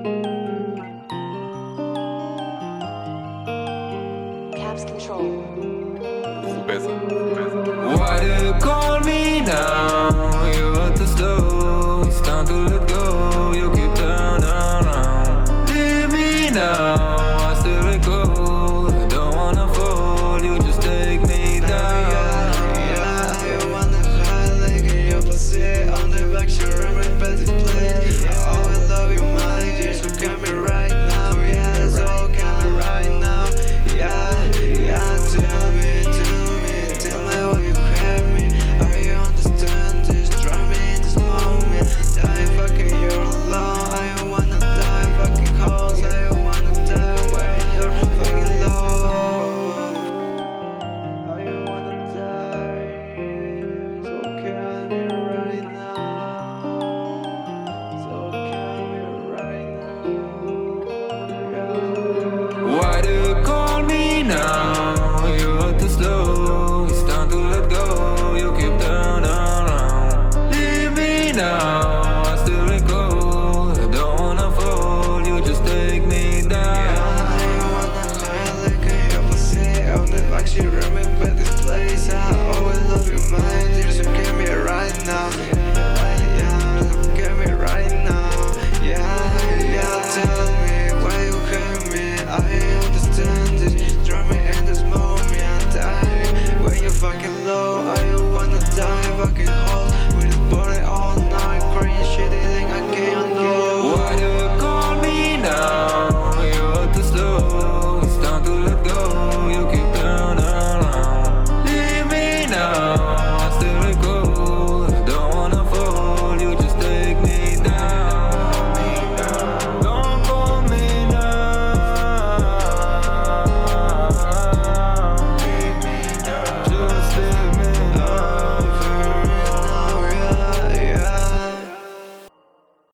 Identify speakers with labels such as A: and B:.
A: Caps control.
B: Why do you call me now? You're at the slow. It's time to let go. You keep turning around. Leave me now. I still let go. I don't wanna fall. You just take me down.
C: Yeah, you wanna hide like in your pussy on the back, she remember better place. Oh, I love you, my dear, so come me right now. Yeah, so come me right now. Yeah, tell me, why you grab me. Are you understand this? Drive me in this moment. Die fucking you're alone. I wanna die fucking cause. I wanna die when you're fucking low. I wanna die. So come here right now. So come here right now.
B: Why do you call me now? You're at the slow. It's time to let go. You keep turning around. Leave me now. I still let go. I don't wanna fall. You just take me down.
C: I wanna hide like in your pussy on the back, she remember this place. I always love you, my dear, so give me right now.